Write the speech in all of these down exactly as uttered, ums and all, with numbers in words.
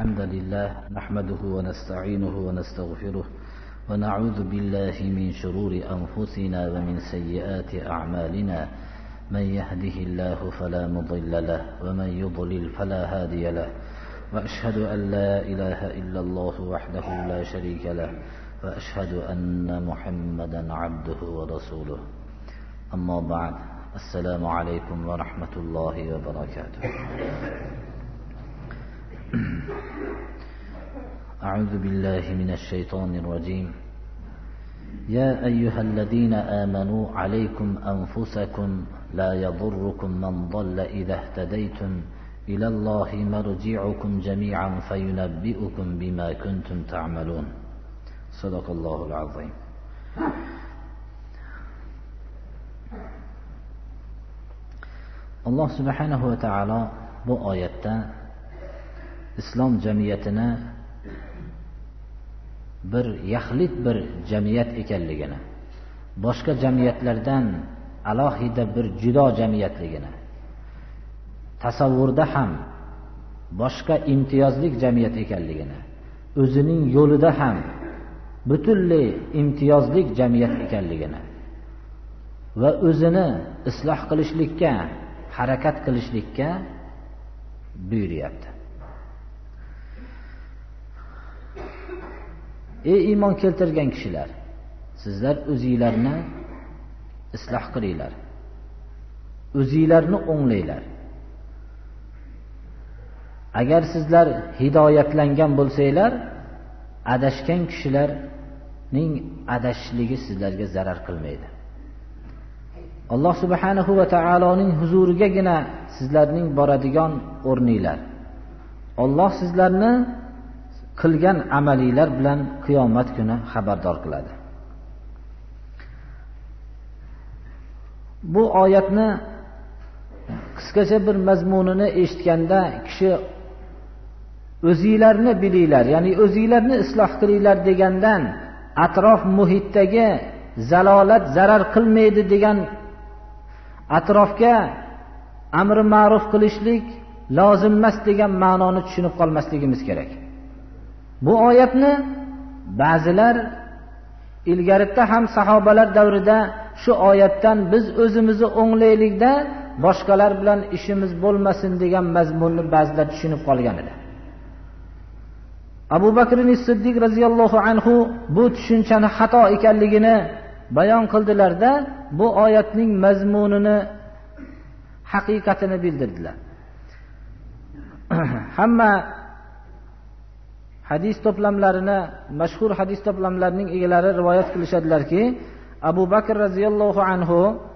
الحمد لله نحمده ونستعينه ونستغفره ونعوذ بالله من شرور أنفسنا ومن سيئات أعمالنا من يهده الله فلا مضل له ومن يضلل فلا هادي له وأشهد أن لا إله إلا الله وحده لا شريك له وأشهد أن محمدا عبده ورسوله أما بعد السلام عليكم ورحمة الله وبركاته. أعوذ بالله من الشيطان الرجيم. يا أيها الذين آمنوا عليكم أنفسكم لا يضركم من ضل إذا اهتديتم إلى الله مرجعكم جميعا فينبئكم بما كنتم تعملون. صدق الله العظيم. Allah subhanahu va taolo bu oyatda islom jamiyatini bir yaxlit bir jamiyat ekanligini, boshqa jamiyatlardan alohida bir judo jamiyatligini, tasavvurda ham boshqa imtiyozli jamiyat ekanligini, o'zining yo'lida ham butunlay imtiyozli jamiyat ekanligini va o'zini isloh qilishlikka, harakat qilishlikka buyuryapti. Ey iymon keltirgan kishilar, sizlar o'zingizlarni isloh qilinglar, o'zingizlarni o'nglanglar. Agar sizlar hidoyatlangan bo'lsanglar, adashgan kishilarning adashishligi sizlarga zarar qilmaydi. Alloh subhanahu va taoloning huzurigagina sizlarning boradigan o'rninglar. Alloh sizlarni qilgan amalinglar bilan qiyomat kuni xabardor qiladi. Bu oyatni qisqacha bir mazmunini eshitganda kishi o'zingizlarni bilinglar, ya'ni o'zingizlarni isloh qilinglar degandan atrof muhitdagi zalolat zarar qilmaydi degan, atrofga amri ma'ruf qilishlik lozim emas degan ma'noni tushunib qolmasligimiz kerak. Bu oyatni ba'zilar ilgarida ham sahobalar davrida shu oyatdan biz o'zimizni o'nglaylikda boshqalar bilan ishimiz bo'lmasin degan mazmunni ba'zilar tushunib qolgan edi. Abu Bakr as-Siddiq radhiyallohu anhu bu tushunchani xato ekanligini bayon qildilarda, bu oyatning mazmunini, haqiqatini bildirdilar. Hamma hadis to'plamlarini, mashhur hadis to'plamlarining egalari rivoyat qilishadilarki, Abu Bakr radhiyallohu anhu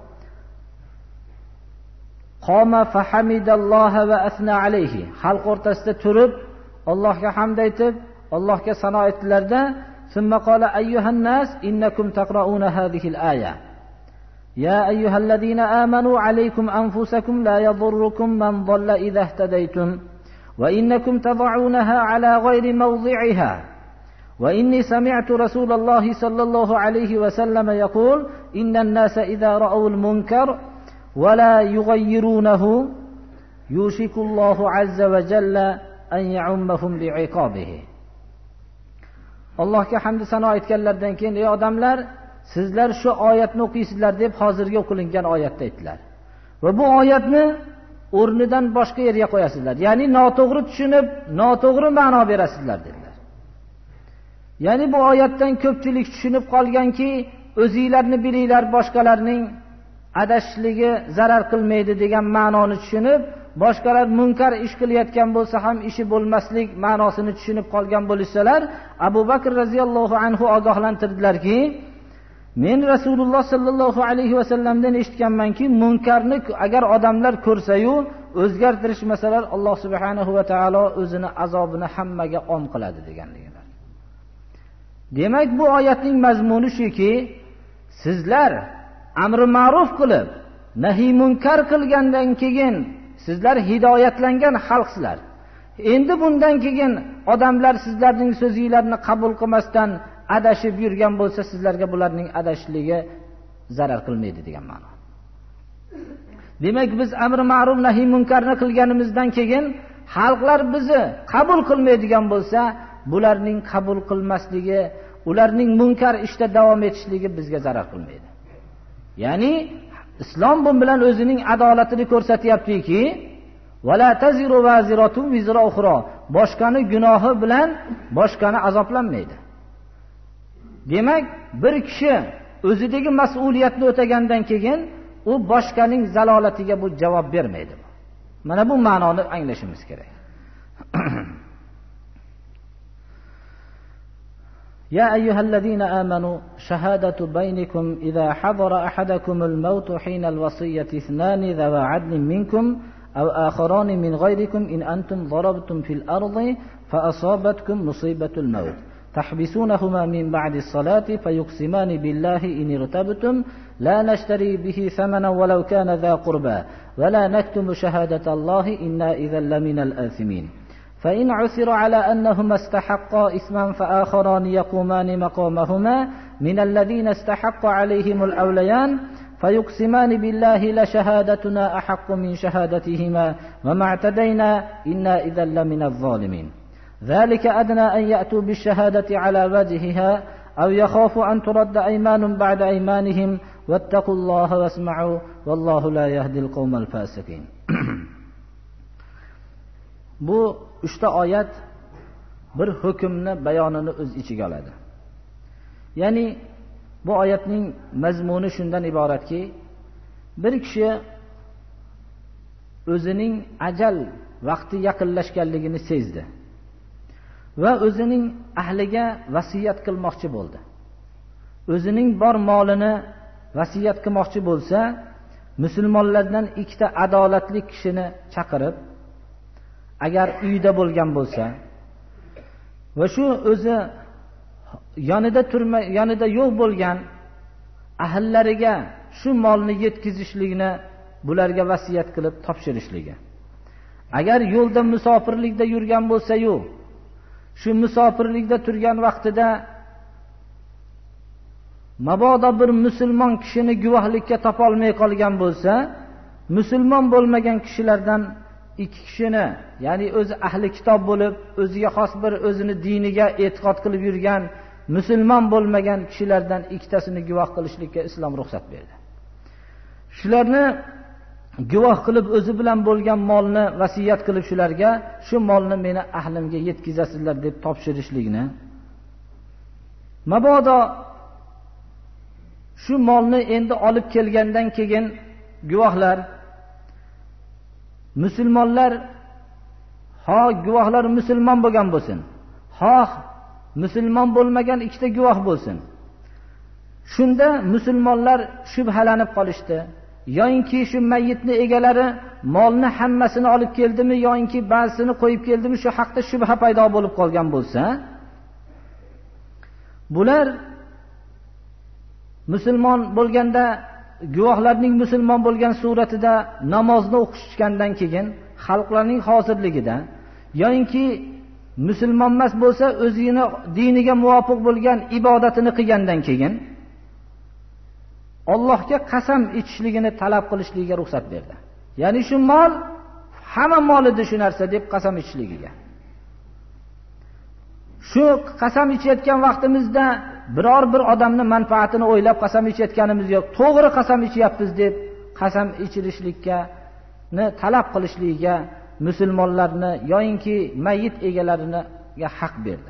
qoma fahamidalloha va asna alayhi, xalq o'rtasida turib Allohga hamd aytib, Allohga sano aytdilarda, summa qala ayyuhan nas innakum taqrauna hadhihi al-aya ya ayyuhalladhina amanu alaykum anfusakum la yadurrukum man dhalla idha ihtadaytum wa innakum tad'unaha ala ghayri mawdhi'iha wa inni sami'tu rasulallahi sallallahu alayhi wa sallam yaqul inna an-nasa idha ra'aw al-munkar wa la yughayyirunahu yushiku Allahu 'azza wa jalla an ya'ummahum bi'iqabihi. Allohga hamd sano aytganlardan keyin, ey odamlar, sizlar shu oyatni o'qiysizlar deb hozirgi o'qilingan oyatda aytdilar. Va bu oyatni o'rnidan boshqa yerga qo'yasizlar. Ya'ni noto'g'ri tushunib, noto'g'ri ma'no berasizlar dedilar. Ya'ni bu oyatdan ko'pchilik tushunib qolganki, o'zingizlarni bilinglar, boshqalarning adashishligi zarar qilmaydi degan ma'noni tushunib, boshqalar munkar ish qilayotgan bo'lsa ham ishi bo'lmaslik ma'nosini tushunib qolgan bo'lsalar, Abu Bakr radhiyallohu anhu ogohlantirdilarki, men Rasululloh sallallohu alayhi va sallamdan eshitganmanki, munkarni agar odamlar ko'rsa-yu o'zgartirishmasalar, Alloh subhanahu va taolo o'zini azobini hammaga om qiladi deganligidir. Demak, bu oyatning mazmuni shuki, sizlar amri ma'ruf qilib, nahiy munkar qilgandan keyin sizlar hidoyatlangan xalqsizlar. Endi bundan keyin odamlar sizlarning so'zingizlarni qabul qilmasdan adashib yurgan bo'lsa, sizlarga bularning adashishligi zarar qilmaydi degan ma'no. Demak, biz amri ma'ruf nahiy munkarni qilganimizdan keyin xalqlar bizni qabul qilmaydigan bo'lsa, bularning qabul qilmasligi, ularning munkar ishda davom etishligi bizga zarar qilmaydi. Ya'ni islom bu bilan o'zining adolatini ko'rsatyaptiki, wala taziru vaziratun vizra ukhra, boshqani gunohi bilan boshqani azoblanmaydi. Demak, bir kishi o'zidagi mas'uliyatni o'tagandan keyin u boshqaning zalolatiga bu javob bermaydi. Mana bu ma'noni anglashimiz kerak. يا أيها الذين آمنوا شهادة بينكم إذا حضر أحدكم الموت حين الوصية اثنان ذوى عدل منكم أو آخران من غيركم إن أنتم ضربتم في الأرض فأصابتكم مصيبة الموت تحبسونهما من بعد الصلاة فيقسمان بالله إن ارتبتم لا نشتري به ثمنا ولو كان ذا قربى ولا نكتم شهادة الله إنا إذا لمن الآثمين فإن عثر على أنهما استحقا إثما فآخران يقومان مقامهما من الذين استحق عليهم الأوليان فيقسمان بالله لشهادتنا أحق من شهادتهما وما اعتدينا إنا إذا لمن الظالمين ذلك أدنى أن يأتوا بالشهادة على وجهها أو يخافوا أن ترد أيمان بعد أيمانهم واتقوا الله واسمعوا والله لا يهدي القوم الفاسقين. Bu uchta oyat bir hukmni bayonini o'z ichiga oladi. Ya'ni bu oyatning mazmuni shundan iboratki, bir kishi o'zining ajal vaqti yaqinlashganligini sezdi va o'zining ahliga vasiyat qilmoqchi bo'ldi. O'zining bor molini vasiyat qilmoqchi bo'lsa, musulmonlardan ikkita adolatli kishini chaqirib, agar uyda bo'lgan bo'lsa va shu o'zi yonida turma yonida yo'q bo'lgan ahllariga shu molni yetkazishlikni bularga vasiyat qilib topshirishligi. Agar yo'lda musofirlikda yurgan bo'lsa-yu, shu musofirlikda turgan vaqtida mabodo bir musulmon kishini guvohlikka topolmay qolgan bo'lsa, musulmon bo'lmagan kishilardan ikki kishini, ya'ni o'zi ahli kitob bo'lib, o'ziga xos bir o'zini diniga e'tiqod qilib yurgan musulmon bo'lmagan kishilardan ikkitasini guvoh qilishlikka islom ruxsat berdi. Shularni guvoh qilib o'zi bilan bo'lgan molni vasiyat qilib shularga shu molni meni ahlimga yetkazasizlar deb topshirishlikni. Mabodo shu molni endi olib kelgandan keyin guvohlar musulmonlar, ha guvohlar musulmon bo'lgan bo'lsin, ha musulmon bo'lmagan ikkita guvoh bo'lsin. Shunda musulmonlar shubhalanib qolishdi. Yo'inki shu mayyitni egalari molni hammasini olib keldimi, yo'inki ba'zisini qo'yib keldimi, shu haqda shubha paydo bo'lib qolgan bo'lsa, bular musulmon bo'lganda guvohlarning musulmon bo'lgan suratida namozni o'qishgandan keyin xalqlarning hozirligida, yo'inki musulmon emas bo'lsa o'zini diniga muvofiq bo'lgan ibodatini qilgandan keyin Allohga qasam ichishligini talab qilishligiga ruxsat berdi. Ya'ni shu mol hamma molidir shu narsa deb qasam ichishligiga. Shu qasam ichayotgan vaqtimizda biror bir odamni manfaatini o'ylab qasam ichayotganimiz yo'q. To'g'ri qasam ichyapmiz deb qasam ichirishlikka ni talab qilishligiga musulmonlarni yo'inki mayyit egalarini haq berdi.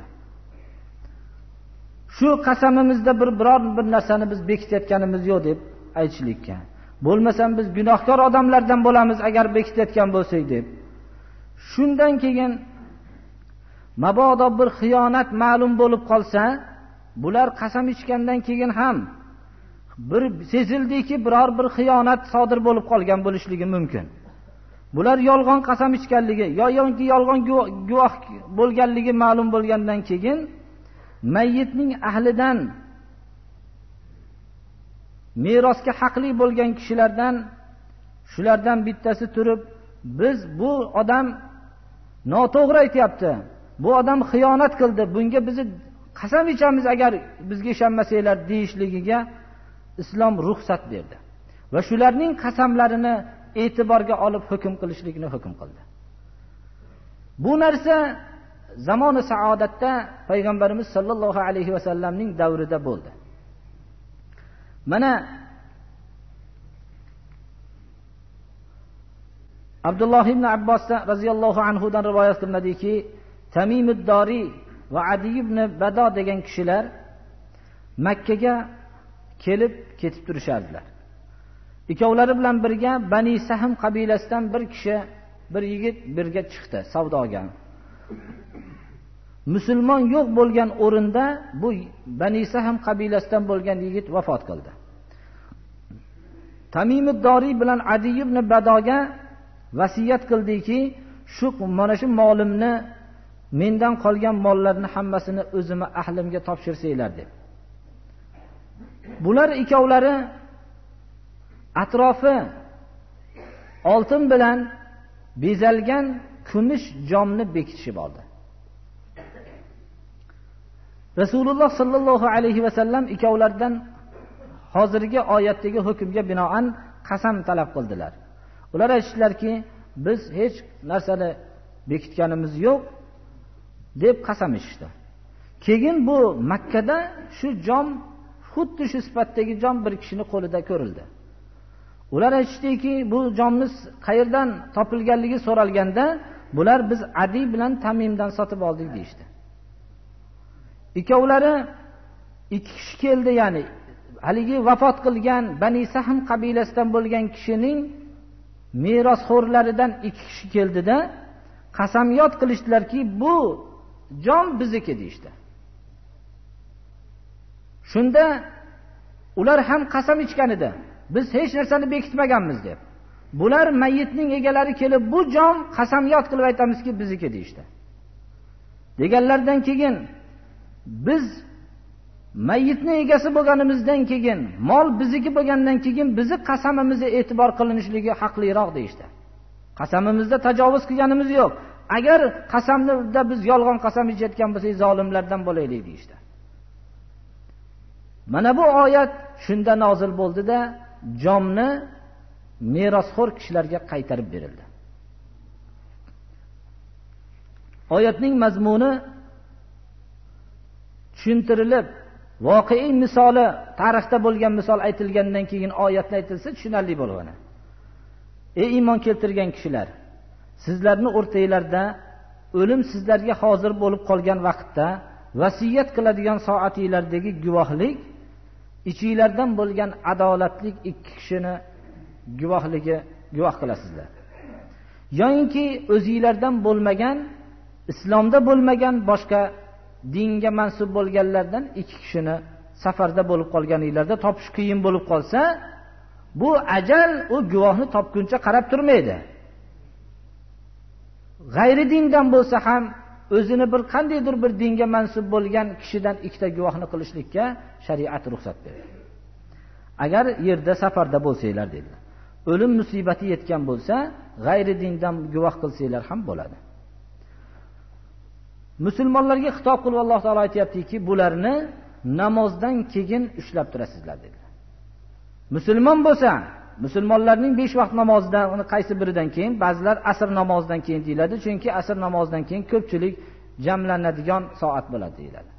Shu qasamimizda bir biror bir narsani biz bekitayotganimiz yo'q deb aytishlikka. Bo'lmasam biz gunohkor odamlardan bo'lamiz agar bekitayotgan bo'lsak deb. Shundan keyin mabodo bir xiyonat ma'lum bo'lib qolsa, bular qasam ichgandan keyin ham bir sezildiki biror bir xiyonat sodir bo'lib qolgan bo'lishligi mumkin. Bular yolg'on qasam ichganligi yoki yolg'on guvoh bo'lganligi ma'lum bo'lgandan keyin mayyitning ahlidan merosga haqli bo'lgan kishilardan shulardan bittasi turib, biz bu odam noto'g'ri aytayapti, bu odam xiyonat qildi, bunga bizni qasam ichamiz agar bizga ishonmasanglar deyishligiga islom ruxsat berdi va shularning qasamlarini e'tiborga olib hukm qilishlikni hukm qildi. Bu narsa zamoni saodatda payg'ambarimiz sollallohu alayhi vasallamning davrida bo'ldi. Mana Abdulloh ibn Abbos radhiyallohu anhu dan rivoyat qilinadiki, Tamimud Dori va Adi ibn Bado degan kishilar Makka ga kelib ketib turishardilar. Ikkovlari bilan birga Bani Sahm qabilasidan bir kishi, bir yigit birga chiqdi savdoga. Musulmon yo'q bo'lgan o'rinda bu Bani Sahm qabilasidan bo'lgan yigit vafot qildi. Tamimud Dori bilan Adi ibn Badoga vasiyat qildiki, shu mana shu molimni, mendan qolgan mollarni hammasini o'zimga, ahlimga topshirsanglar deb. Bular ikkovlari atrofi oltin bilan bezalgan kumush jomni bekitishib oldi. Rasululloh sallallohu alayhi vasallam ikkovlardan hozirgi oyatdagi hukmga binoan qasam talab qildilar. Ular aytishdilarki, biz hech narsani bekitganimiz yo'q deb qasam ichishdi. Keyin bu Makkada shu jom, xuddi shu sifatdagi jom bir kishining qo'lida ko'rildi. Ular aytishdiki, bu jomni qayerdan topilganligi so'ralganda, bular biz Adi bilan Tamimdan sotib oldik deydi. Ikkovlari ikki kishi keldi, ya'ni haligi vafot qilgan Bani Sahm qabilasidan bo'lgan kishining merosxo'rlaridan ikki kishi keldida qasamyod qilishdilarki, bu jom bizniki deydi. Shunda ular ham qasam ichgan edi. Biz hech narsani bekitmaganmiz deb. Bular mayitning egalari kelib, bu jom qasamyod qilib aytamizki, bizniki deydi. Deganlardan keyin biz mayitning egasi bo'lganimizdan keyin, mol bizniki bo'lgandan keyin bizni qasamimizga e'tibor qilinishligi haqliroq deydi. Qasamimizda tajovuz qilganimiz yo'q. Agar qasamda biz yolg'on qasam ichayotgan bo'lsak, zolimlardan bo'laylik deydi. Mana bu oyat shunda nozil bo'ldi-da, jomni merosxo'r kishilarga qaytarib berildi. Oyatning mazmuni tushuntirilib, voqei misoli, tarixda bo'lgan misol aytilgandan keyin oyatni aytilsa tushunarli bo'ladi. Ey iymon keltirgan kishilar, sizlarning o'rtangizlarda o'lim sizlarga hozir bo'lib qolgan vaqtda vasiyat qiladigan soatinglardagi guvohlik, ichingizlardan bo'lgan adolatlik ikki kishini guvohligi guvoh qilasizlar. Yo'inki o'zingizlardan bo'lmagan, islomda bo'lmagan boshqa dinga mansub bo'lganlardan ikki kishini safarda bo'lib qolganinglarda topish qiyin bo'lib qolsa, bu ajal u guvohni topguncha qarab turmaydi. G'ayri dindan bo'lsa ham o'zini bir qandaydir bir dinga mansub bo'lgan kishidan ikkita guvohni qilishlikka shariat ruxsat berdi. Agar yerda safarda bo'lsanglar dedilar. O'lim musibati yetgan bo'lsa, g'ayri dindan guvoh qilsanglar ham bo'ladi. Musulmonlarga xitob qilib Alloh taolo aytayaptiki, bularni namozdan keyin ushlab turasizlar dedilar. Musulmon bo'lsa, musulmonlarning besh vaqt namozidan qaysi biridan keyin, ba'zilar asr namozidan keyin deyiladi, chunki asr namozidan keyin ko'pchilik jamlanadigan soat bo'ladi deyiladi.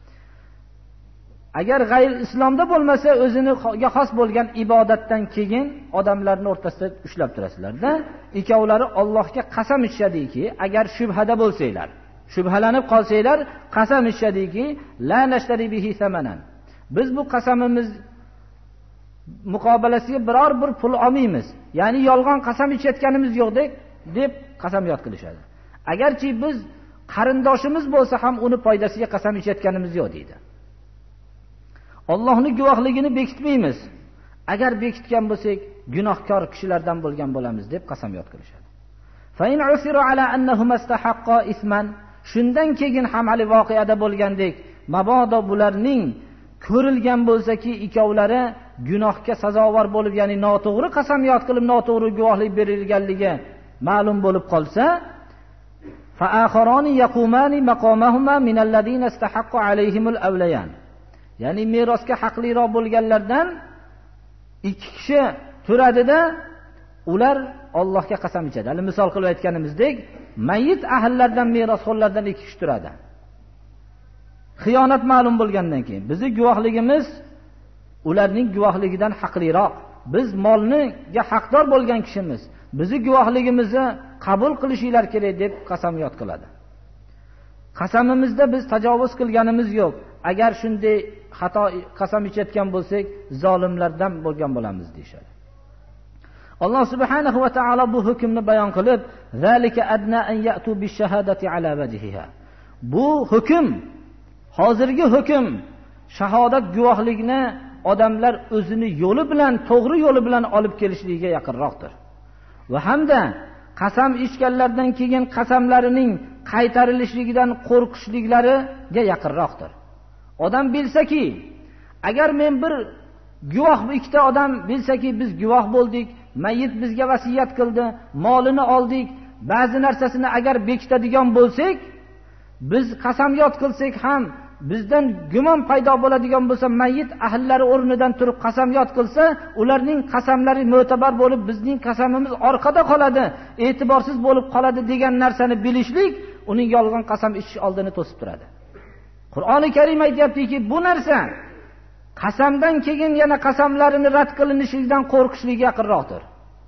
Agar g'ayr islomda bo'lmasa, o'ziniga xos bo'lgan ibodatdan keyin odamlarning o'rtasida ushlab turasizlar-da, ikkovlari Allohga qasam ichishadiki, agar shubhada bo'lsanglar, shubhalanib qolsanglar, qasam ichishadiki, la nashtari bihi samanan. Biz bu qasamimiz muqobalasiga biror bir pul olmaymiz. Ya'ni yolg'on qasam ichayotganimiz yo'q deb deb qasamyod qilishadi. Agarchi biz qarindoshimiz bo'lsa ham uni foydasiga qasam ichayotganimiz yo'q deydi. Allohning guvohligini bekitmaymiz. Agar bekitgan bo'lsak, gunohkor kishilardan bo'lgan bo'lamiz deb qasamyod qilishadi. Fa in usira ala annahuma istahaqqa isman, shundan keyin ham hali voqeada bo'lgandek, mabodo bularning ko'rilgan bo'lsa-ki, ikkovlari gunohga sazovor bo'lib, ya'ni noto'g'ri qasamyod qilib, noto'g'ri guvohlik berilganligi ma'lum bo'lib qolsa, fa akharani yaqumani maqamahuma min alladhina istahaqqa alayhimul awlayan. Ya'ni merosga haqliroq bo'lganlardan ikki kishi turadida, ular Allohga qasam ichadi. Hali misol qilib aytganimizdek, mayit ahllaridan, merosxo'rlardan ikki kishi turadi. Xiyonat ma'lum bo'lgandan keyin bizning guvohligimiz ularning guvohligidan haqliroq. Biz molniga haqdor bo'lgan kishimiz. Bizning guvohligimizni qabul qilishinglar kerak deb qasamyod qiladi. Qasamimizda biz tajovuz qilganimiz yo'q. Agar shunday xato qasam ichayotgan bo'lsak, zolimlardan bo'lgan bo'lamiz deyshadi. Alloh subhanahu va taolo bu hukmni bayon qilib, "Zalika adna an ya'tu bish-shahadati ala wajhiha." Bu hukm, hozirgi hukm, shahodat guvohligini odamlar o'zini yo'li bilan, to'g'ri yo'li bilan olib kelishligiga yaqinroqdir. Va hamda qasam ichganlardan keyin qasamlarining qaytarilishligidan qo'rqishliklariga yaqinroqdir. Odam bilsaki, agar men bir guvoh, ikkita odam bilsaki biz guvoh bo'ldik, mayit bizga vasiyat qildi, molini oldik, ba'zi narsasini agar bekitadigan bo'lsak, biz qasamyod qilsak ham bizdan gumon paydo bo'ladigan bo'lsa, mayit ahllari o'rnidan turib qasamyod qilsa, ularning qasamlari mo'tabar bo'lib, bizning qasamimiz orqada qoladi, e'tiborsiz bo'lib qoladi degan narsani bilishlik uning yolg'on qasam ichish oldini to'sib turadi. Qur'oni Karim aytayaptiki, bu narsa qasamdan keyin yana qasamlarini rad qilinishidan qo'rqishligiga yaqinroqdir.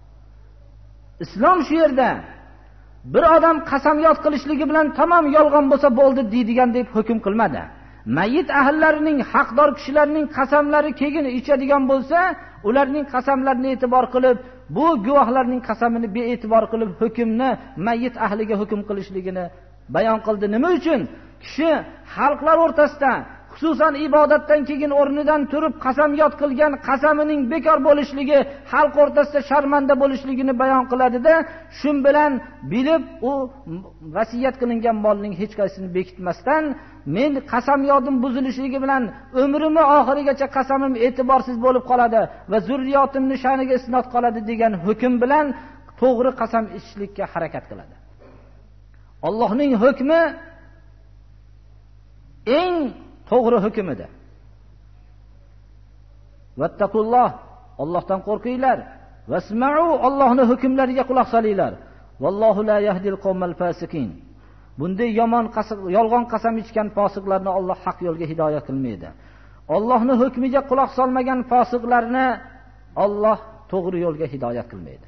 Islom shu yerda bir odam qasamyod qilishligi bilan tamom yolg'on bo'lsa bo'ldi deydigan deb hukm qilmadi. Mayit ahllarining, haqdor kishilarning qasamlari keyin ichadigan bo'lsa, ularning qasamlarini e'tibor qilib, bu guvohlarning qasamini bee'tibor qilib hukmni mayit ahliga hukm qilishligini bayon qildi. Nima uchun? Kishi xalqlar o'rtasida, xususan ibodatdan keyin o'rnidan turib qasamyod qilgan qasamining bekor bo'lishligi, xalq o'rtasida sharmanda bo'lishligini bayon qiladi-da, shun bilan bilib u vasiyat qilingan molning hech qaysini bekitmasdan, men qasamyodim buzilishligi bilan umrimni oxirigacha qasamim e'tiborsiz bo'lib qoladi va zurriyotimning sha'niga isnod qoladi degan hukm bilan to'g'ri qasam ichishlikka harakat qiladi. Allohning hukmi eng to'g'ri hukm edi. Vattaqulloh, Allohdan qo'rqinglar. Vasma'u, Allohning hukmlariga quloq solinglar. Vallohu la yahdil qawmal fasikin. Bunday yomon qasam, yolg'on qasam ichgan fosiqlarni Alloh haq yo'lga hidoyat qilmaydi. Allohning hukmiga quloq solmagan fosiqlarni Alloh to'g'ri yo'lga hidoyat qilmaydi.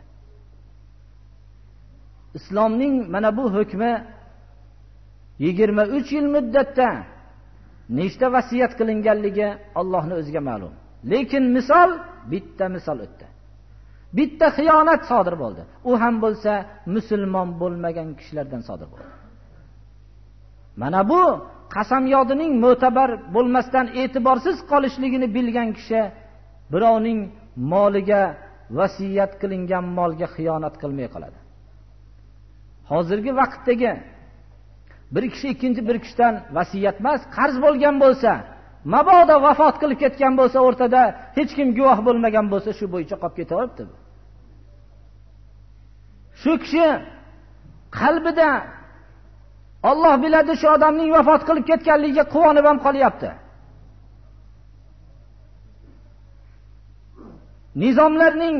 Islomning mana bu hukmi yigirma uch yil muddatda nechta vasiyat qilinganligi Allohning o'ziga ma'lum. Lekin misol, bitta misol o'tdi. Bitta xiyonat sodir bo'ldi. U ham bo'lsa musulmon bo'lmagan kishilardan sodir bo'ldi. Mana bu qasamyodining mo'tabar bo'lmasdan e'tiborsiz qolishligini bilgan kishi birovning moliga, vasiyat qilingan molga xiyonat qilmay qoladi. Hozirgi vaqtdagi bir kishi ikkinchi bir kishidan vasiyat emas, qarz bo'lgan bo'lsa, mabodo vafot qilib ketgan bo'lsa, o'rtada hech kim guvoh bo'lmagan bo'lsa, shu bo'yicha qolib ketaveribdi. Shu kishi qalbida Alloh biladi shu odamning vafot qilib ketganligiga quvonib ham qolyapti. Nizomlarning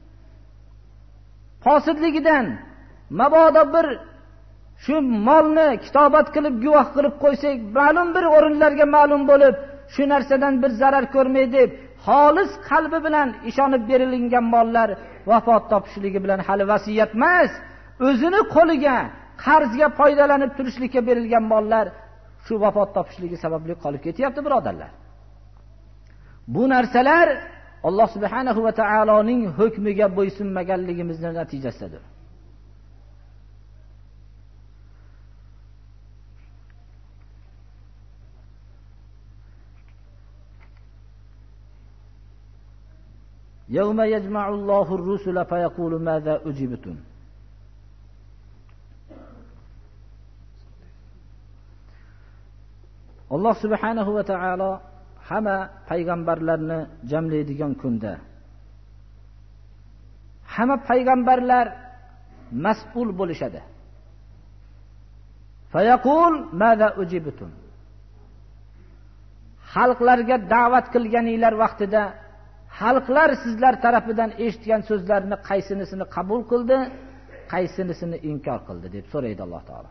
fosidligidan mabodo bir shu molni kitobat qilib guvoh qilib qo'ysak, ma'lum bir o'rinlarga ma'lum bo'lib, shu narsadan bir zarar ko'rmay deb xolis qalbi bilan ishonib berilgan mollar vafot topishligi bilan hali vasiyat emas, o'zini qo'liga qarzga foydalanib turishlikka berilgan mollar shu vafot topishligi sababli qolib ketyapti, birodarlar. Bu narsalar Alloh subhanahu va taoloning hukmiga bo'ysunmaganligimizning natijasidir. يَوْمَ يَجْمَعُ اللَّهُ الرُّسُلَ فَيَقُولُ مَاذَا أُجِبْتُمْ. Alloh subhanahu va taolo hamma payg'ambarlarni jamlaydigan kunda hamma payg'ambarlar mas'ul bo'lishadi. Fayaqul maza ujibtum. Xalqlarga da'vat qilganinglar vaqtida xalqlar sizlar tarafidan eshitgan so'zlarni qaysinisini qabul qildi, qaysinisini inkor qildi deb so'raydi Alloh taolo.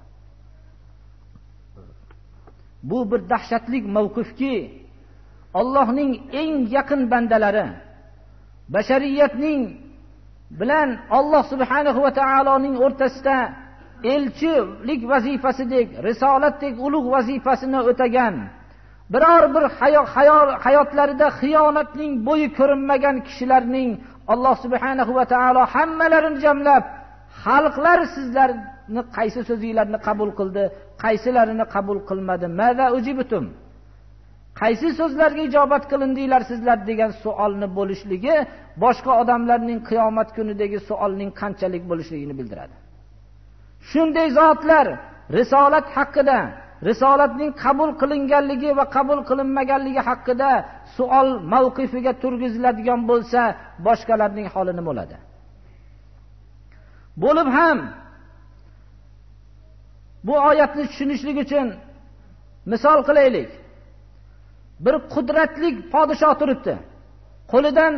Bu bir dahshatli mavqifki, Allohning eng yaqin bandalari bashariyatning bilan Alloh subhanahu va taoloning o'rtasida elchilik vazifasidek, risolatdek ulug' vazifasini o'tagan, biror bir hayotlarida xiyonatning bo'yi ko'rinmagan kishilarning Alloh subhanahu va taolo hammalarini jamlab, xalqlar sizlarni qaysi so'zinglarni qabul qildi, qaysilarini qabul qilmadi, maza ujibutum, qaysi so'zlarga ijobat qilindinglar sizlar degan savolni bo'lishligi boshqa odamlarning qiyomat kunidagi savolning qanchalik bo'lishligini bildiradi. Shunday zotlar risolat haqida, risolatning qabul qilinganligi va qabul qilinmaganligi haqida savol mavqifiga turgiziladigan bo'lsa, boshqalarning holi nima bo'ladi? Bo'lib ham bu oyatni tushunishlik uchun misol qilaylik. Bir qudratli podshoh turibdi. Qo'lidan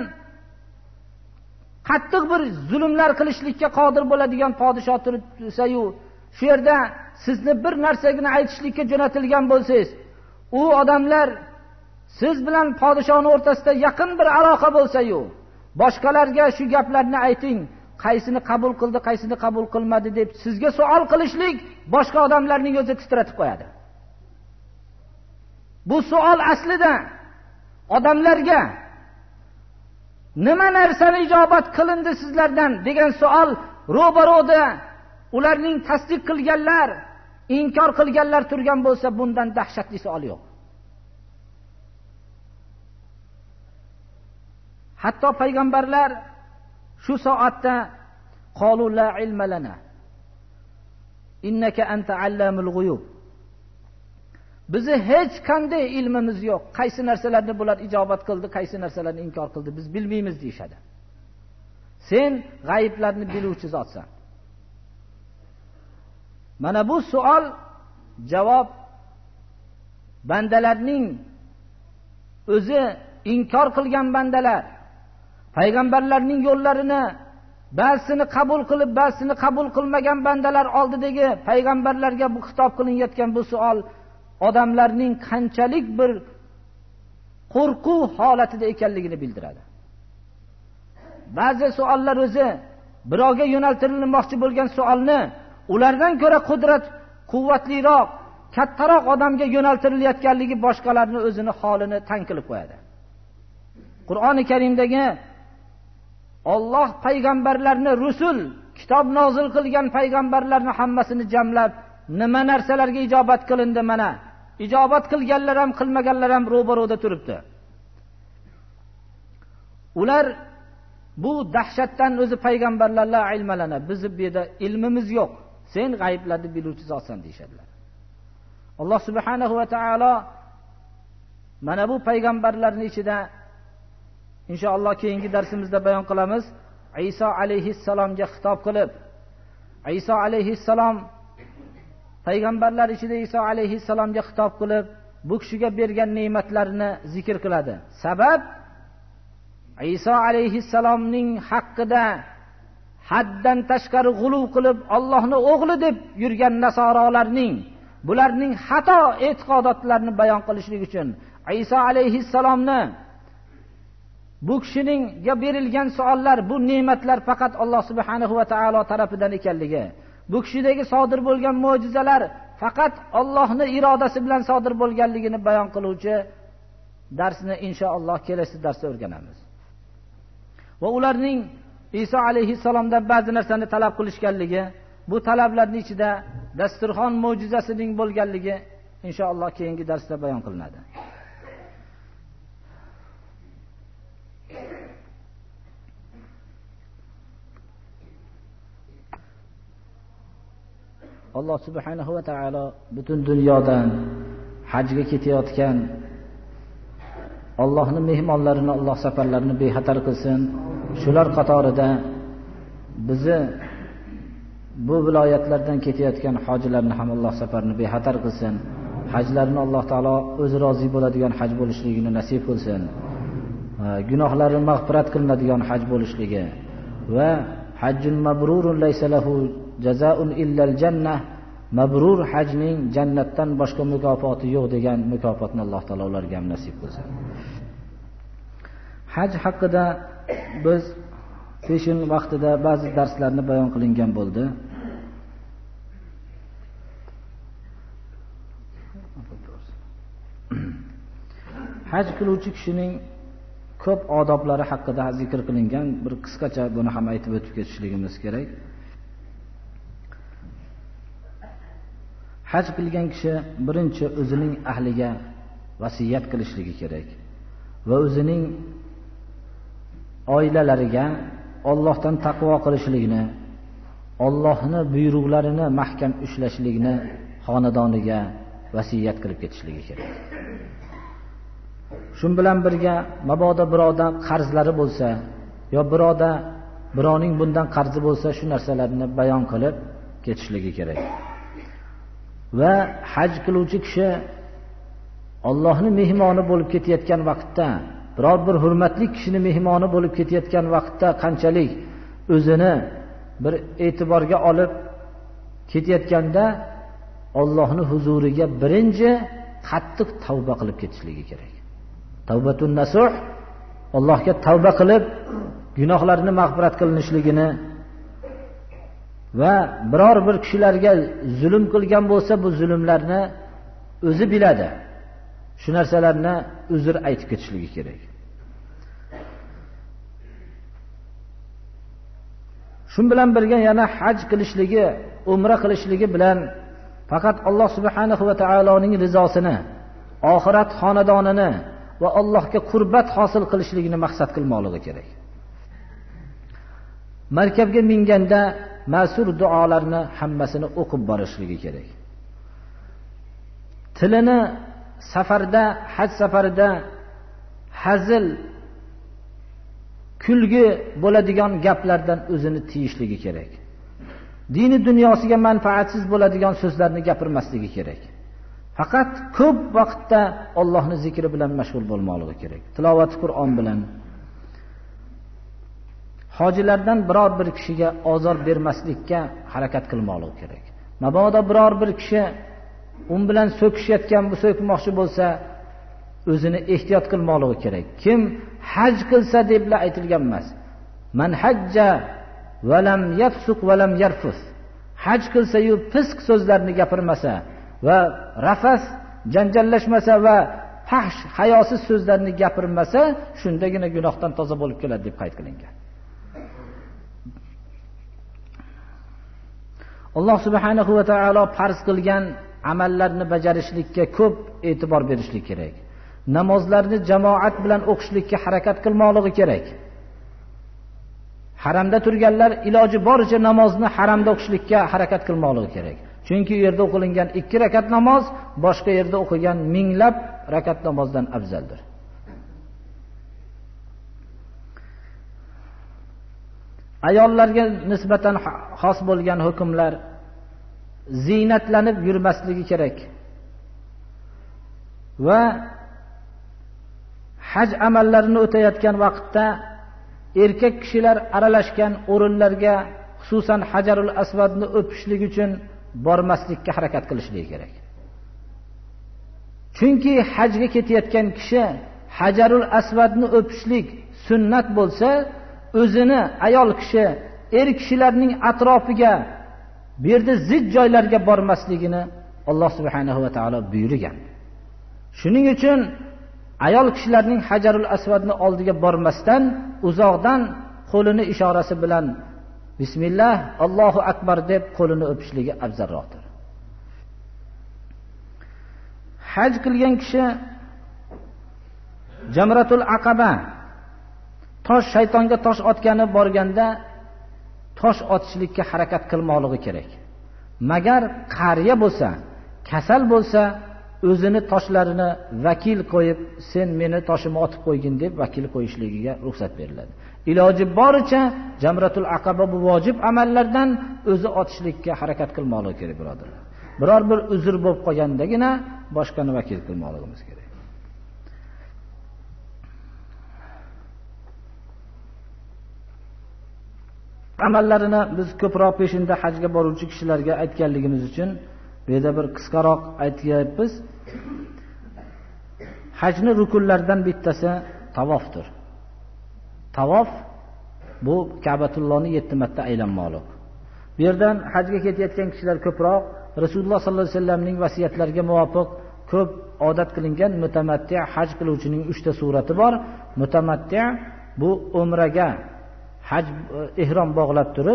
qattiq bir zulmlar qilishlikka qodir bo'ladigan podshoh turibsa-yu, shu yerda sizni bir narsagini aytishlikka jo'natilgan bo'lsangiz, u odamlar siz bilan podshohning o'rtasida yaqin bir aloqa bo'lsa-yu, boshqalarga shu gaplarni ayting, qaysini qabul qildi, qaysini qabul qilmadi deb sizga savol qilishlik boshqa odamlarning o'zi titratib qo'yadi. Bu savol aslida odamlarga nima narsani ijobat qilindi sizlardan degan savol ro'baro'da ularning tasdiq qilganlar, inkor qilganlar turgan bo'lsa, bundan dahshatli savol yo'q. Hatto payg'ambarlar shu soatda qalu la ilma lana innaka anta allamul g'uyub, bizi hech qanday ilmimiz yo'q, qaysi narsalarni bular ijobat qildi, qaysi narsalarni inkor qildi biz bilmaymiz deyshadi. Sen g'ayblarni biluvchi zotsan. Mana bu savol javob bandalarning o'zi inkor qilgan bandalar payg'ambarlarning yo'llarini ba'zisini qabul qilib, ba'zisini qabul qilmagan bandalar oldidagi payg'ambarlarga bu xitob qilinayotgan bu savol odamlarning qanchalik bir qo'rquv holatida ekanligini bildiradi. Ba'zi savollar o'zi birovga yo'naltirilmoqchi bo'lgan savolni ulardan ko'ra qudrat quvvatliroq, kattaroq odamga yo'naltirilayotganligi boshqalarni o'zini holini tang qilib qo'yadi. Qur'oni Karimdagi Alloh payg'ambarlarni, rusul, kitob nozil qilgan payg'ambarlarni hammasini jamlab, nima narsalarga ijobat qilindi, mana ijobat qilganlar ham qilmaganlar ham ro'baro'da turibdi. Ular bu dahshatdan o'zi payg'ambarlar la ilmalana, bizni bu yerda ilmimiz yo'q, sen g'ayblarni biluvchi zotsan deyshadilar. Alloh subhanahu va taolo mana bu payg'ambarlarning ichida inshaalloh keyingi darsimizda bayon qilamiz, Iso alayhissalomga xitob qilib, Iso alayhissalom payg'ambarlar ichida Iso alayhissalomga xitob qilib, bu kishiga bergan ne'matlarini zikr qiladi. Sabab Iso alayhissalomning haqqida haddan tashqari g'uluv qilib Allohni o'g'li deb yurgan nasoralarning, bularning xato e'tiqodotlarini bayon qilishlik uchun Iso alayhissalomni, bu kishiningga berilgan savollar, bu ne'matlar faqat Alloh subhanahu va taolo tarafidan ekanligi, bu kishidagi sodir bo'lgan mo'jizalar faqat Allohning irodasi bilan sodir bo'lganligini bayon qiluvchi darsni inshaalloh kelasi darsda o'rganamiz. Va ularning Iso alayhissalomdan ba'zi narsani talab qilishganligi, bu talablarning ichida dasturxon mo'jizasining bo'lganligi inshaalloh keyingi darsda bayon qilinadi. Alloh subhanahu va taolo butun dunyodan hajga ketayotgan Allohning mehmonlarini, Alloh safarlarini bexatar qilsin. Shular qatorida bizni bu viloyatlardan ketayotgan hojilarni ham Alloh safarini bexatar qilsin. Hajlarni Alloh taolo o'zi rozi bo'ladigan haj bo'lishligini nasib qilsin. Gunohlarini mag'firat qilinadigan haj bo'lishligi va hajjun mabrurun laysa lahu jazaa'un illa al-jannah. Mabrur hajning jannatdan boshqa mukofoti yo'q degan mukofotni Alloh taolo ularga ham nasib qilsin. Haj haqida biz peshin vaqtida ba'zi darslarni bayon qilingan bo'ldi. Haj qiluvchi kishining ko'p odoblari haqida zikr qilingan. Bir qisqacha buni ham aytib o'tib ketishligimiz kerak. Haj qilgan kishi birinchi o'zining ahliga vasiyat qilishligi kerak va o'zining oilalariga Allohdan taqvo qilishlikni, Allohning buyruqlarini mahkam ushlashlikni xonadoniga vasiyat qilib ketishligi kerak. Shun bilan birga mabodo biroda qarzlari bo'lsa, yo biroda birovning bundan qarzi bo'lsa, shu narsalarni bayon qilib ketishligi kerak. Va haj qiluvchi kishi Allohning mehmoni bo'lib ketayotgan vaqtda, biror bir hurmatli kishining mehmoni bo'lib ketayotgan vaqtda qanchalik o'zini bir e'tiborga olib ketayotganda Allohning huzuriga birinchi qattiq tavba qilib ketishligi kerak. Tavbatun nasuh, Allohga tavba qilib gunohlarini mag'firat qilinishligini va biror bir kishilarga zulm qilgan bo'lsa, bu zulmlarni o'zi biladi. Shu narsalarni uzr aytib ketishligi kerak. Shun bilan birga yana haj qilishligi, umra qilishligi bilan faqat Alloh subhanahu va taoloning rizosini, oxirat xonadonini va Allohga qurbat hosil qilishligini maqsad qilmoqligi kerak. Markabga minganda ma'sur duolarni hammasini o'qib borishligi kerak. Tilini safarda, haj safarida hazil, kulgi bo'ladigan gaplardan o'zini tiyishligi kerak. Dini dunyosiga manfaatsiz bo'ladigan so'zlarni gapirmasligi kerak. Faqat ko'p vaqtda Allohning zikri bilan mashg'ul bo'lmoqligi kerak. Tilovat Qur'on bilan. Hojilardan biror bir kishiga ozor bermaslikka harakat qilmoqligi kerak. Mabodo biror bir kishi un bilan so'kishayotgan, bu so'kmoqchi bo'lsa, o'zini ehtiyot qilmoqligi kerak. Kim haj qilsa debla aytilgan emas. Man hajja va lam yafsuq va lam yarfus. Haj qilsa-yu pisq so'zlarni gapirmasa va rafas, janjallashmasa va fahsh, hayosiz so'zlarni gapirmasa, shundagina gunohdan toza bo'lib keladi deb qayd qilingan. Alloh subhanahu va taolo farz qilgan amallarni bajarishlikka ko'p e'tibor berishlik kerak. Namozlarni jamoat bilan o'qishlikka harakat qilmoqligi kerak. Haramda turganlar iloji boricha namozni haramda o'qishlikka harakat qilmoqligi kerak. Chunki u yerda o'qilingan ikki rakat namoz boshqa yerda o'qigan minglab rakat namozdan afzaldir. Ayollarga nisbatan xos bo'lgan hukmlar: ziynatlanib yurmasligi kerak va haj amallarini o'tayotgan vaqtda erkak kishilar aralashgan o'rinlarga, xususan Hajarul Aswadni o'pishlik uchun bormaslikka harakat qilishligi kerak. Chunki hajga ketayotgan kishi Hajarul Aswadni o'pishlik sunnat bo'lsa, o'zini ayol kishi er kishilarning atrofiga, bu yerda zid joylarga bormasligini Alloh subhanahu va taolo buyurgan. Shuning uchun ayol kishilarning Hajarul Aswadni oldiga bormasdan uzoqdan qo'lini ishorasi bilan bismillah, Allohu akbar deb qo'lini o'pishligi afzalroqdir. Haj qilgan kishi Jamratul Aqaba, tosh, shaytonga tosh otgani borganda tosh otishlikka harakat qilmoqligi kerak. Magar qariya bo'lsa, kasal bo'lsa, o'zini toshlarini vakil qo'yib, sen meni toshimni otib qo'ygin deb vakil qo'yishligiga ruxsat beriladi. Iloji boricha Jamratul Aqaba bu vojib amallardan o'zi otishlikka harakat qilmoqligi kerak, birodarlar. Biror bir uzr bo'lib qolgandagina boshqani vakil qilmoqligimiz kerak. amallarini biz ko'proq peshinda hajga boruvchi kishilarga aytganligimiz uchun bu yerda bir qisqaroq aytyapmiz. Hajni rukunlaridan bittasi tavofdir. Tavof bu Ka'batullohni yetti marta aylanmoqlik. Bu yerdan hajga ketayotgan kishilar ko'proq Rasululloh sollallohu alayhi vasallamning vasiyatlariga muvofiq ko'p odat qilingan mutamatти haj qiluvchining uchta surati bor. Mutamatти bu umraga haj ihrom bog'lab turib,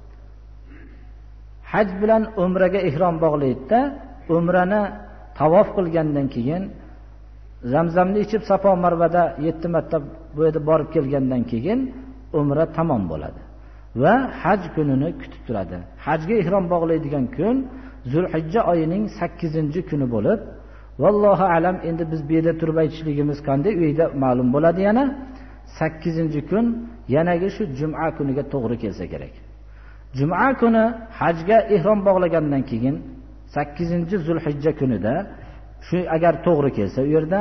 haj bilan umraga ihrom bog'laydi-da, umrani tavof qilgandan keyin Zamzamni ichib Safo Marvada yetti marta bu yerda borib kelgandan keyin umra tamom bo'ladi va haj kunini kutib turadi. Hajga ihrom bog'laydigan kun Zulhijja oyining sakkizinchi kuni bo'lib, vallohu alam endi biz bu yerda turib aytishligimiz qanday uyda ma'lum bo'ladi yana sakkizinchi kun yanagi shu juma kuniga to'g'ri kelsa kerak. Juma kuni hajga ihrom bog'lagandan keyin sakkizinchi Zulhijja kunida shu agar to'g'ri kelsa u yerda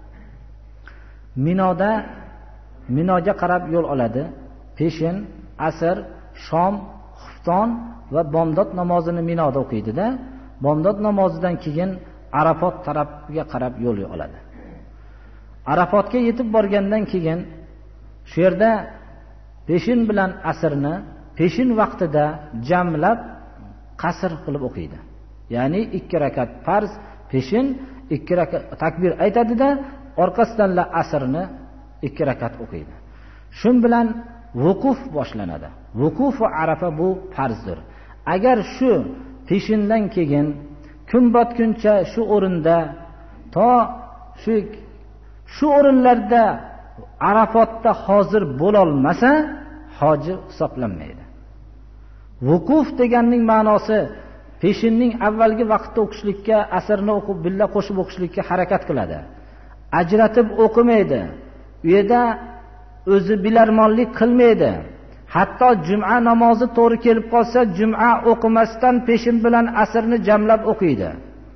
Minoda Minoga qarab yo'l oladi. Peshin, asr, shom, xufton va bomdod namozini Minoda o'qiydi-da, bomdod namozidan keyin Arafot tarafiga qarab yo'l oladi. Arafotga yetib borgandan keyin shu yerda peshin bilan asrni peshin vaqtida jamlab qasr qilib o'qiydi. Ya'ni ikki rakat farz peshin, ikki rakat takbir aytadi-da, orqasidan la asrni ikki rakat o'qiydi. Shun bilan vuquf boshlanadi. Vuquf va Arafa bu farzdir. Agar shu peshindan keyin kun botguncha shu o'rinda to shu shu o'rinlarda Arafotda hozir bo'la olmasa, hoji hisoblanmaydi. Vuquf deganning ma'nosi peshinning avvalgi vaqtda o'qishlikka, asrni o'qib billa qo'shib o'qishlikka harakat qiladi. Ajratib o'qimaydi. U yerda o'zi bilarmonlik qilmaydi. Hatto juma namozi to'g'ri kelib qolsa, juma o'qimasdan peshin bilan asrni jamlab o'qiydi.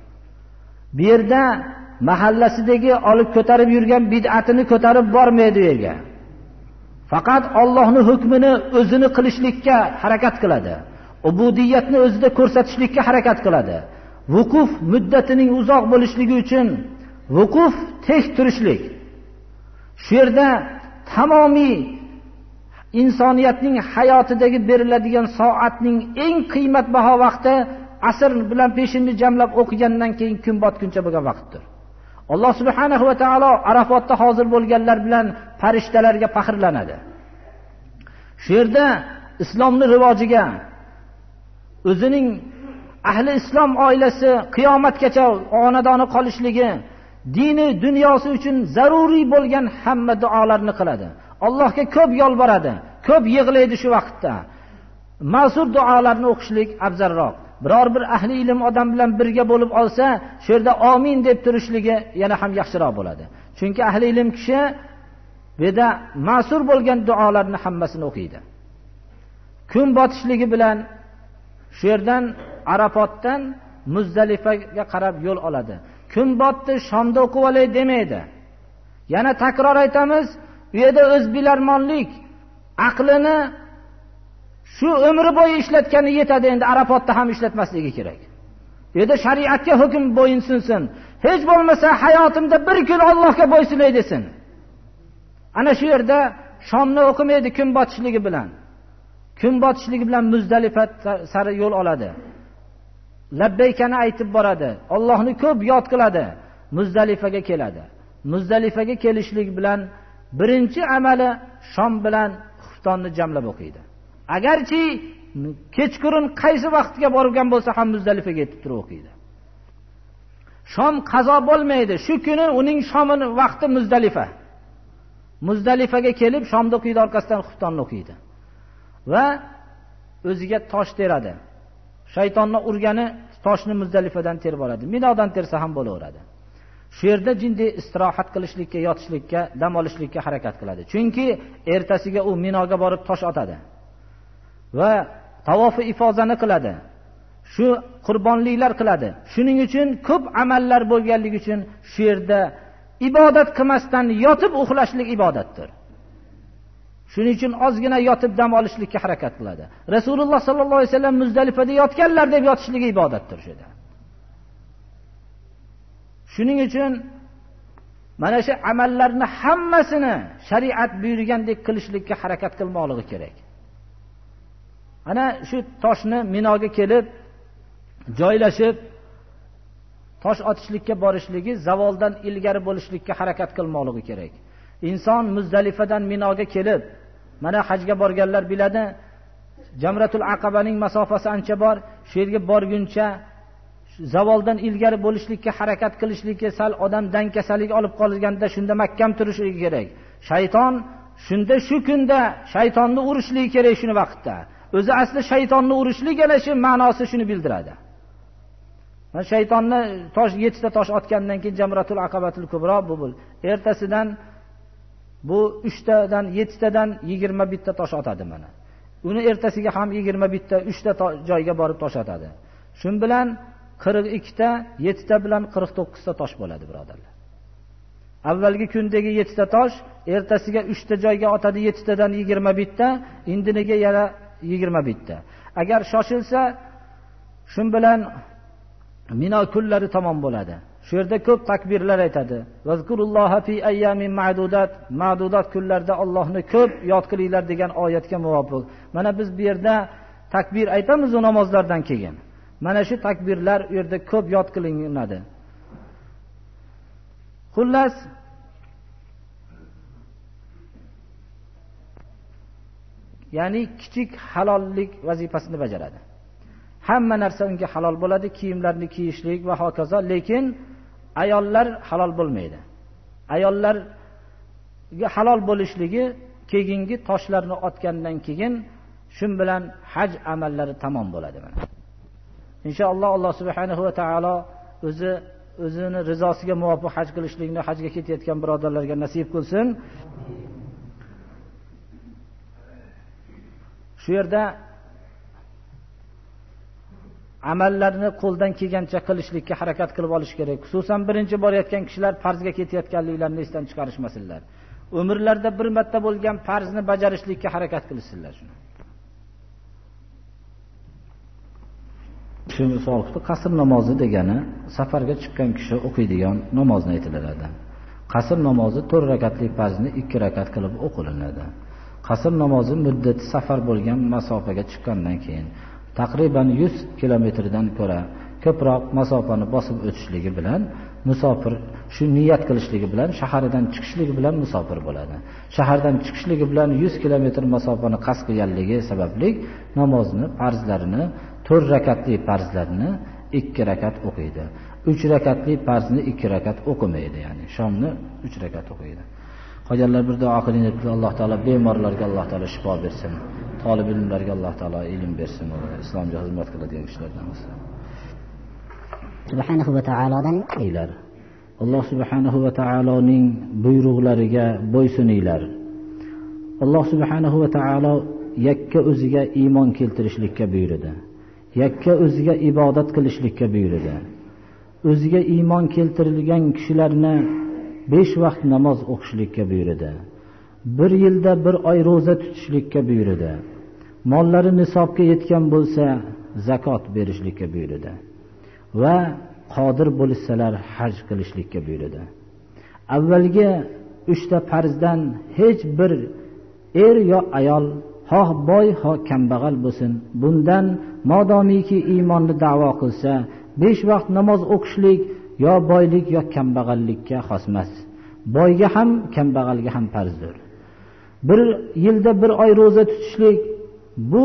Bu yerda mahallasidagi olib ko'tarib yurgan bid'atini ko'tarib bormaydi u yerga. Faqat Allohning hukmini o'zini qilishlikka harakat qiladi. Ubudiyatni o'zida ko'rsatishlikka harakat qiladi. Vuquf muddatining uzoq bo'lishligi uchun vuquf tek turishlik. Shu yerda tamomiy insoniyatning hayotidagi beriladigan soatning eng qiymatbaho vaqti asr bilan peshinni jamlab o'qigandan keyin kun botguncha bo'lgan vaqtdir. Alloh subhanahu va taolo Arafotda hozir bo'lganlar bilan farishtalarga faxrlanadi. Shu yerda islomning rivojiga o'zining ahli islom oilasi qiyomatgacha xonadoni qolishligi, dini dunyosi uchun zaruriy bo'lgan hamma duolarni qiladi. Allohga ko'p yolboradi, ko'p yig'laydi shu vaqtda. Ma'sur duolarni o'qishlik afzalroq. Biror bir ahli ilm odam bilan birga bo'lib olsa, shu yerda amin deb turishligi yana ham yaxshiroq bo'ladi. Chunki ahli ilm kishi bu yerda ma'sur bo'lgan duolarni hammasini o'qiydi. Kun botishligi bilan shu yerdan Arafotdan Muzdalifaga qarab yo'l oladi. Kun botdi, shomda o'qib olay demaydi. Yana takror aytamiz, u yerda o'z bilarmonlik, aqlini shu umri bo'yi ishlatgani yetadi, endi Arafotda ham ishlatmasligi kerak. Bu yerda shariatga hukm bo'yinsunsin. Hech bo'lmasa hayotimda bir kun Allohga bo'ysunay desin. Ana shu yerda shomni o'qimaydi kun botishligi bilan. Kun botishligi bilan Muzdalifa sari yo'l oladi. Labbaykani aytib boradi. Allohni ko'p yod qiladi. Muzdalifaga keladi. Muzdalifaga kelishlik bilan birinchi amali shom bilan xuftonni jamlab o'qiydi. Agarchi kechqurun qaysi vaqtga borgan bo'lsa ham Muzdalifaga yetib turib o'qiydi. Shom qazo bo'lmaydi. Shu kuni uning shomini vaqti Muzdalifa. Muzdalifaga kelib shomda o'qiydi, orqasidan xuftonni o'qiydi. Va o'ziga tosh teradi. Shaytonning urgani toshni Muzdalifadan terib oladi. Minodan tersa ham bo'laveradi. Shu yerda jindi istirohat qilishlikka, yotishlikka, dam olishlikka harakat qiladi. Chunki ertasiga u Minoga borib tosh otadi. Va tavofi ifozani qiladi. Shu qurbonliklar qiladi. Shuning uchun ko'p amallar bo'lganligi uchun shu yerda ibodat qilmasdan yotib uxlashlik ibodatdir. Shuning uchun ozgina yotib dam olishlikka harakat qiladi. Rasululloh sallallohu alayhi vasallam Muzdalifada yotganlar deb yotishligi ibodatdir o'shada. Shuning uchun mana shu amallarni hammasini shariat buyurgandek qilishlikka harakat qilmoqligi kerak. Ana shu toshni Minoga kelib joylashib tosh otishlikka borishligi zavoldan ilgari bo'lishlikka harakat qilmoqligi kerak. Inson Muzdalifadan Minoga kelib, mana hajga borganlar biladi, Jamratul Aqabaning masofasi ancha bor, shu yerga borguncha zavoldan ilgari bo'lishlikka harakat qilishlikka sal odam dankasalik olib qolganda shunda mahkam turishligi kerak. Shayton shunda shu kunda shaytonni urishligi kerak shuni vaqtda. O'zi asli shaytonni urishlik ana shu ma'nosi shuni bildiradi. Mana shaytonni tosh yettita tosh otgandan keyin Jamratul Aqabatul Kubro bu bo'l. Ertasidan bu uchtadan yettitadan yigirma bitta tosh otadi mana. Uni ertasiga ham yigirma bitta uchta joyga borib tosh otadi. Shun bilan qirq ikkita, yettita bilan qirq to'qqizta tosh bo'ladi, birodarlar. Avvalgi kundagi yettita tosh, ertasiga uchta joyga otadi, yettitadan yigirma bitta, indiniga yana yigirma bitta. Agar shoshilsa, shun bilan Mino kunlari tamom bo'ladi. Shu yerda ko'p takbirlar aytadi. Vazkurulloha fi ayyamin ma'dudat, ma'dudat kunlarda Allohni ko'p yod qilinglar degan oyatga muvofiq. Mana biz bu yerda takbir aytamiz o namozlardan keyin. Mana shu takbirlar u yerda ko'p yod qilinadi. Xullas ya'ni kichik halollik vazifasini bajaradi. Hamma narsa unga halol bo'ladi, kiyimlarni kiyishlik va hokazo, lekin ayollar halol bo'lmaydi. Ayollarga halol bo'lishligi keyingi toshlarni otgandan keyin shun bilan haj amallari tamom bo'ladi mana. Inshaalloh Alloh subhanahu va taolo o'zi o'zini rizosiga muvofiq haj qilishlikni, hajga ketayotgan birodarlarga nasib qilsin. Shu yerda amallarni qo'ldan kelgancha qilishlikka harakat qilib olish kerak. Xususan birinchi borayotgan kishilar farzga ketayotganliklarini esdan chiqarishmasinlar. Umrlarida bir marta bo'lgan farzni bajarishlikka harakat qilsinlar shuni. Shu misol qilib qasr namozi degani safarga chiqqan kishi o'qiydigan namozni aytiladi. Qasr namozi to'rt rakatli farzni ikki rakat qilib o'qilinadi. Qasr namozi muddati safar bo'lgan masofaga chiqqandan keyin taqriban yuz kilometrdan ko'ra ko'proq masofani bosib o'tishligi bilan musofir shu niyat qilishligi bilan shaharidan chiqishligi bilan musofir bo'ladi. Shahardan chiqishligi bilan yuz kilometr masofani qasd qilganligi sababli namozni farzlarini to'rt rakatli farzlarni ikki rakat o'qiydi. uch rakatli farzni ikki rakat o'qimaydi, ya'ni shomni uch rakat o'qiydi. Qolganlar bir duo qiling deb Alloh taolo bemorlarga Alloh taolo shifo bersin. Talib ilmlarga Alloh taolo ilm bersin va islomga xizmat qiladigan kishilardan bo'lsin. Subhanahu va taolodan aylar. Alloh subhanahu va taoloning buyruqlariga bo'ysuninglar. Alloh subhanahu va taolo yakka o'ziga iymon keltirishlikka buyurdi. Yakka o'ziga ibodat qilishlikka buyurdi. O'ziga iymon keltirilgan kishilarni besh vaqt namoz o'qishlikka buyurdi. Bir yilda bir oy roza tutishlikka buyurdi. Mollari nisobga yetgan bo'lsa zakot berishlikka buyurdi. Va qodir bo'lsalar haj qilishlikka buyurdi. Avvalgi uchta farzdan hech bir er yo ayol, xoh boy, xoh kambag'al bo'lsin, bundan modomiki iymonni da'vo qilsa, besh vaqt namoz o'qishlik yo boylik yo kambag'allikka xos emas. Boyga ham, kambag'alga ham farzdir. Bir yilda bir oy roza tutishlik bu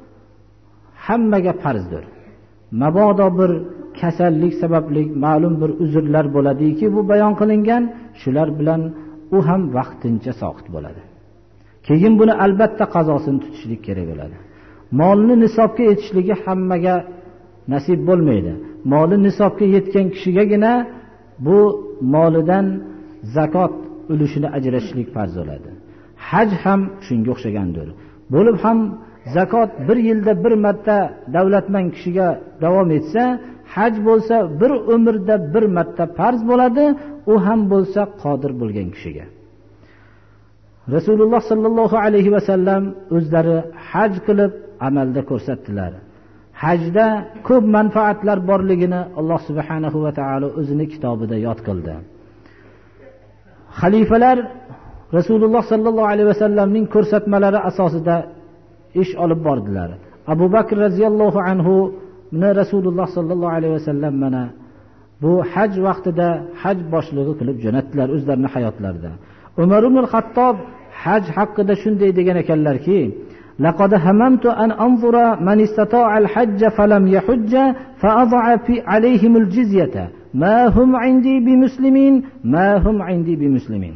hammaga farzdir. Mabodo bir kasallik sababli ma'lum bir uzrlar bo'ladiki, bu bayon qilingan, shular bilan u ham vaqtincha soqit bo'ladi. Keyin buni albatta qazosini tutishlik kerak bo'ladi. Molni nisobga yetishligi hammaga nasib bo'lmaydi. Moli nisobga yetgan kishigagina bu molidan zakot ulushini ajratishlik farz bo'ladi. Haj ham shunga o'xshagandir. Bo'lib ham zakot bir yilda bir marta davlatman kishiga davom etsa, haj bo'lsa bir umrda bir marta farz bo'ladi, u ham bo'lsa qodir bo'lgan kishiga. Rasululloh sallallohu alayhi vasallam o'zlari haj qilib amalda ko'rsatdilar. Hajda ko'p manfaatlar borligini Alloh subhanahu va taolo o'zining kitobida yod qildi. Xalifalar Rasululloh sallallohu alayhi vasallamning ko'rsatmalari asosida ish olib bordilar. Abu Bakr radhiyallohu anhu ni Rasululloh sallallohu alayhi vasallam mana bu haj vaqtida haj boshlig'i qilib jo'natdilar o'zlarining hayotlarida. Umar ibn al-Xattob haj haqida shunday degan ekanlarki: "Laqad hamamtu an anzura man istata'a al-hajj falam yahujja fa ad'a fi alayhim al-jizyata ma hum 'indi bimuslimin ma hum 'indi bimuslimin."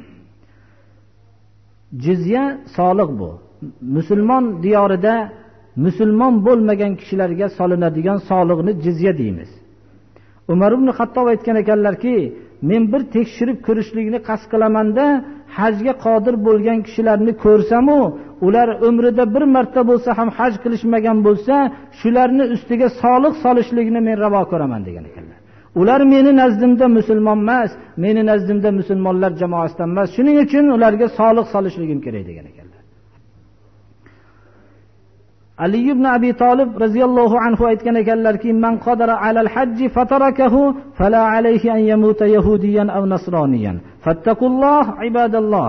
Jizya soliq bu. Musulmon diyorida musulmon bo'lmagan kishilarga solinadigan soliqni jizya deymiz. Umar ibn Xattob aytgan ekanlarki, men bir tekshirib ko'rishlikni qasd qilamanda, hajga qodir bo'lgan kishilarni ko'rsam-u, ular umrida bir marta bo'lsa ham haj qilishmagan bo'lsa, shularni ustiga soliq solishlikni men ravo ko'raman degan ekanlar. Ular meni nazdimda musulmon emas, meni nazdimda musulmonlar jamoasidan emas. Shuning uchun ularga soliq solishligim kerak degan ekanlar. Ali ibn Abi Talib radhiyallohu anhu aytgan ekanlarki: "Man qadara alal hajj fatarakahu fala alayhi an yamuta yahudiyan aw nasroniyan. Fattaqulloh ibadalloh."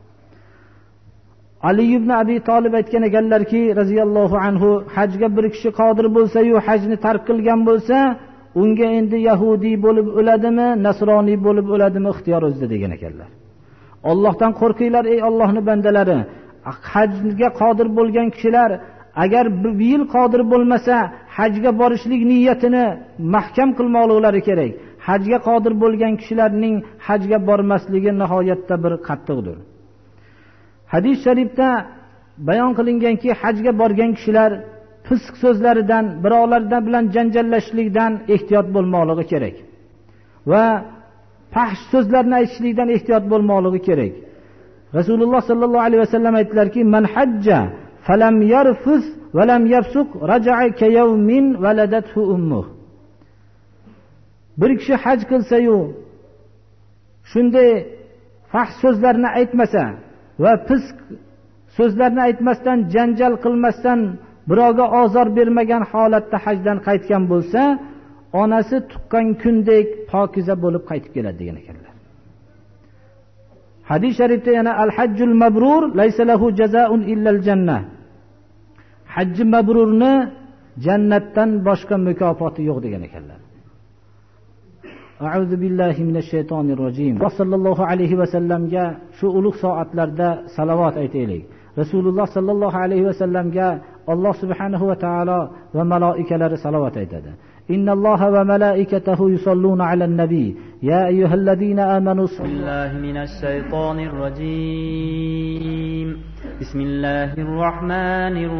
Ali ibn Abi Talib aytgan ekanlarki radhiyallohu anhu, hajga bir kishi qodir bo'lsa-yu hajni tark qilgan bo'lsa, unga endi yahudi bo'lib o'ladimi, nasroniy bo'lib o'ladimi ixtiyor o'zida degan ekanlar. Allohdan qo'rqinglar ey Allohning bandalari. Hajga qodir bo'lgan kishilar agar bir yil qodir bo'lmasa, hajga borishlik niyatini mahkam qilmoqlari kerak. Hajga qodir bo'lgan kishilarning hajga bormasligi nihoyatda bir qattiqdir. Hadis sharifda bayon qilinganki, hajga borgan kishilar fisq so'zlaridan, birovlardan bilan janjallashishlikdan ehtiyot bo'lmoqligi kerak. Va fahsh so'zlarni aytishlikdan ehtiyot bo'lmoqligi kerak. Rasululloh sallallohu alayhi vasallam aytdilarki: "Man hajja falam yarfus va lam yafsuq raja'a kayawmin waladathu ummuh." Bir kishi haj qilsa-yu, shunday fahsh so'zlarni aytmasa va fisq so'zlarni aytmasdan, janjal qilmasdan, birovga ozor bermagan holatda hajdan qaytgan bo'lsa, onasi tuqqan kundek pokiza bo'lib qaytib keladi degan ekanlar. Hadis sharifda yana al-hajjul mabrur laysa lahu jazaa'un illa al-jannah. Hajj mabrurni jannatdan boshqa mukofoti yo'q degan ekanlar. A'udhu billahi minash shaytonir rojim. Sallallohu alayhi va sallamga shu ulug' soatlarda salovat aytaylik. Rasululloh sallallohu alayhi va sallamga Alloh subhanahu va taolo va malaoikalari salovat aytadi. Innalloha va malaikatahu yusalluna alan nabiy ya ayyuhalladhina amanu billahi minash shaytonir rojim. Bismillahir rohmanir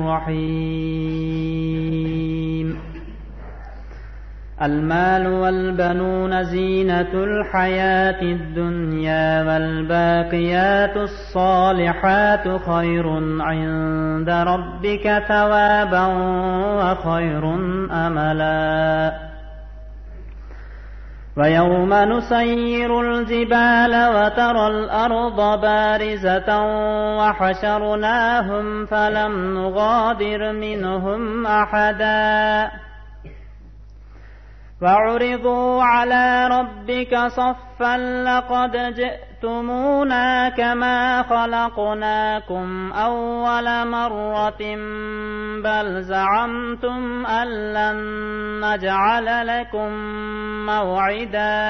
rohim. المال والبنون زينة الحياة الدنيا والباقيات الصالحات خير عند ربك ثوابا وخير أملا ويوم نسير الجبال وترى الأرض بارزة وحشرناهم فلم نغادر منهم أحدا وعرضوا على ربك صفا لقد جئتمونا كما خلقناكم أول مرة بل زعمتم أن لن نجعل لكم موعدا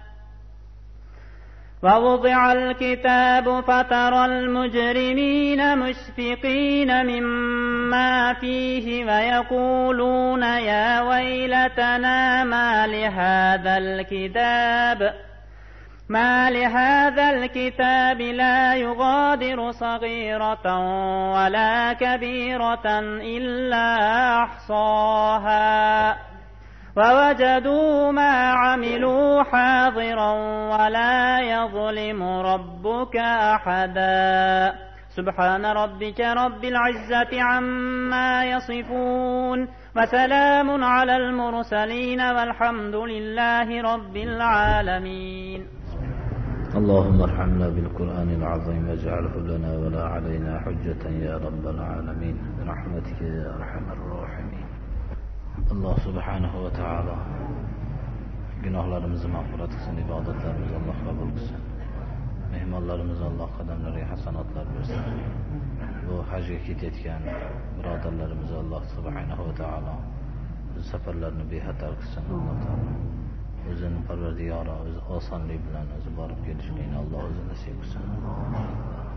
ووضع الكتاب فترى المجرمين مشفقين مما فيه ويقولون يا ويلتنا ما لهذا الكتاب ما لهذا الكتاب لا يغادر صغيرة ولا كبيرة إلا أحصاها ووجدوا ما عملوا حاضرا ولا يظلم ربك أحدا سبحان ربك رب العزة عما يصفون وسلام على المرسلين والحمد لله رب العالمين. اللهم ارحمنا بالقرآن العظيم واجعله لنا ولا علينا حجة يا رب العالمين برحمتك يا أرحم الراحمين. الله سبحانه وتعالى gunohlarimizni mag'firat qilsin, ibodatlarimizni Alloh qabul qilsin. Mehmonlarimiz Alloh qadamlariga hasanotlar bersin. Bu hajga ketayotgan birodarlarimiz Alloh subhanahu va taolo o'z safarlarini bexatar qilsin. Alloh taolo o'zining parvardigori o'zi osonlik bilan o'zi borib kelishlikni Alloh o'zi nasib qilsin.